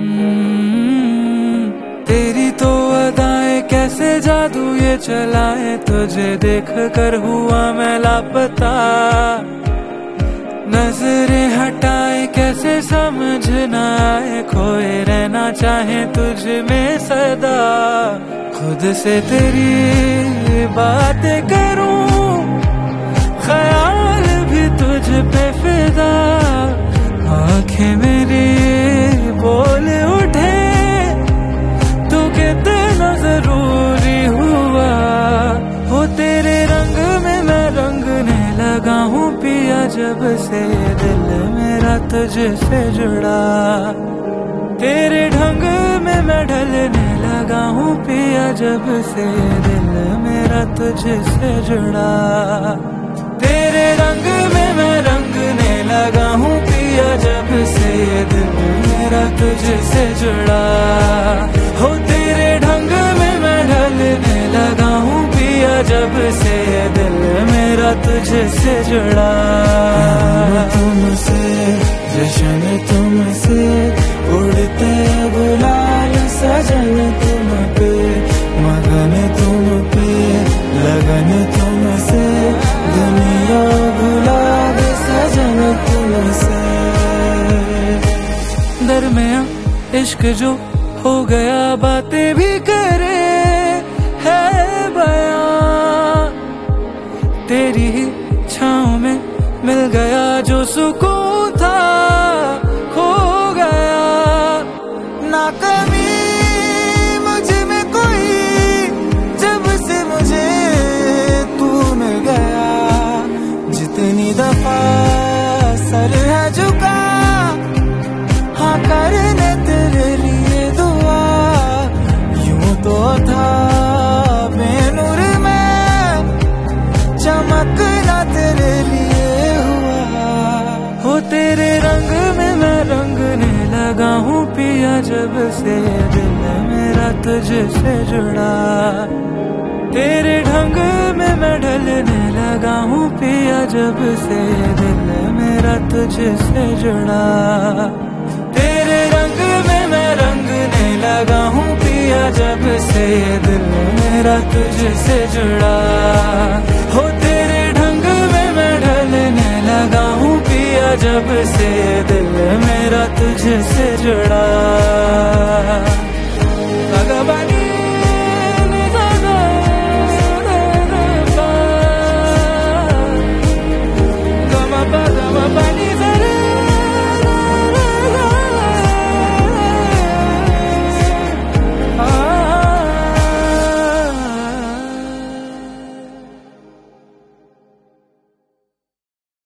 तेरी तो अदाएं कैसे जादू ये चलाए, तुझे देख कर हुआ मैं लापता। नजरें हटाए कैसे समझ न आए, खोए रहना चाहे तुझ में सदा। खुद से तेरी बातें करूं, ख्याल भी तुझ पे फिदा। आंखें मेरी बोल उठे तू कितना जरूरी हुआ। हो तेरे रंग में मैं रंगने लगा हूँ पिया, जब से दिल मेरा तुझसे जुड़ा। तेरे ढंग में मैं ढलने लगा हूँ पिया, जब से दिल मेरा तुझसे जुड़ा। तेरे रंग में मैं रंगने लगा हूँ पिया, जब से दिल मेरा तुझसे जुड़ा। हो तेरे ढंग में मैं ढलने लगा हूँ पिया, जब से दिल मेरा तुझसे जुड़ा। तुमसे जश्न तुमसे उड़ते गुलाल सजन तुम पे, मगन तुम पे लगन तुमसे, दुनिया गुलाब सजन तुमसे। दरमिया इश्क जो हो गया बातें भी करे है बयां। तेरी ही छाँव में मिल गया जो सुकून था, खो गया। ना कभी मुझ में कोई, जब से मुझे तू मिल गया। जितनी दफा सर है झुका, हाँ करने तेरे लिए दुआ। यूं तो था बेनूर में, चमकना तेरे लिए हुआ। हो तेरे रंग में मैं रंगने लगा हूँ पिया, जब से दिल मेरा तुझसे जुड़ा। तेरे ढंग में मैं ढलने लगा हूँ पिया, जब से दिल मेरा तुझसे जुड़ा। तेरे रंग में मैं रंगने लगा हूँ पिया, जब से दिल मेरा तुझसे जुड़ा। हो तेरे ढंग में मैं ढलने लगा हूँ पिया, जब से दिल मेरा तुझसे जुड़ा।